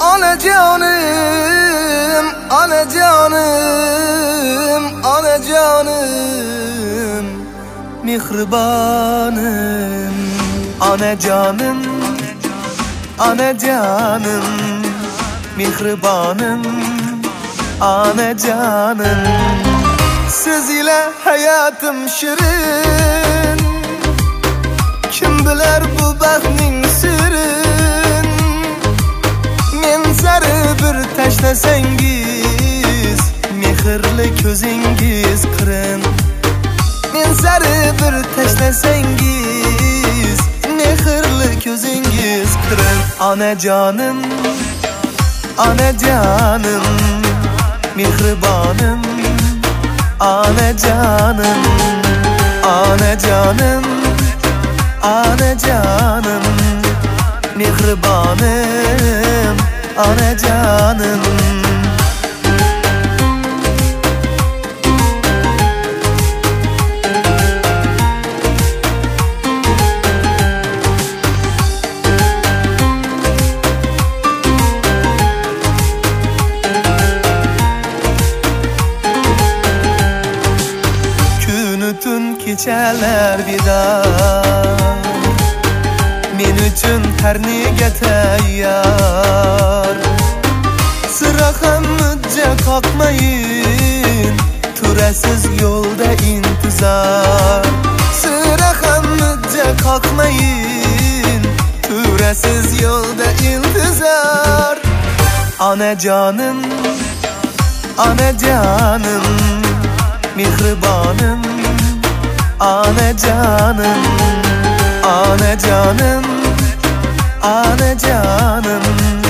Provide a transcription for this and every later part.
Anacanım, anacanım, anacanım, mihribanım. Anacanım, anacanım, mihribanım, anacanım. Siz ile hayatım şirin, kim bilir bu baxtning sirin. Men sari bir tashlasangiz, mehrli ko'zingiz qirin. Men sari bir tashlasangiz, mehrli ko'zingiz qirin. Anacanım, anacanım, mehribonim. Anacanım, anacanım, anacanım, mehribonim, anacanım. Tun kechalar bidor, men uchun har nega tayyor. Sira ham mujja qoqmayin, turasiz yo'lda intizor. Sira ham mujja qoqmayin, turasiz yo'lda intizor. Anacanım, anacanım, mehribonim. Anacanım, anacanım, anacanım,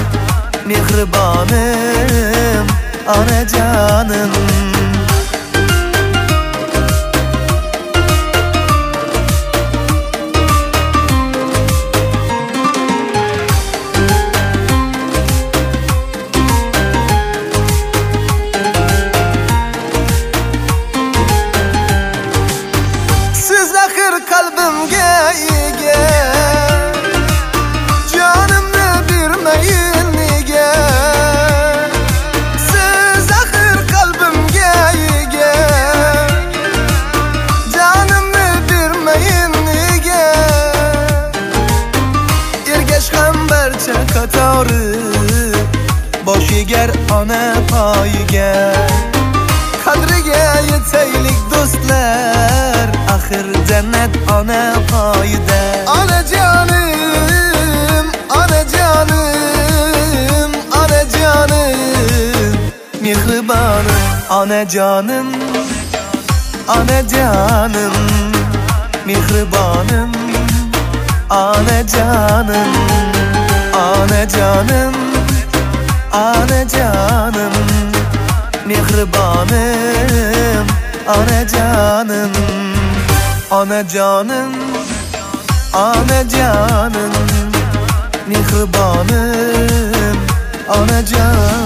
mehribonim, anacanım. Kalbimge ega, canımni bermayin nega. Siz axir kalbimge ega, canımni bermayin nega. Ergash ham barcha qatori, bosh egar ona poyiga. Qadriga yetaylik do'stlar, axir jannat ona poyida. Anacanım, anacanım, anacanım, mehribonim. Anacanım, anacanım, mehribonim. Anacanım, anacanım, anacanım, mehribonim. Anacanım, anacanım, anacanım, mehribonim, anacanım.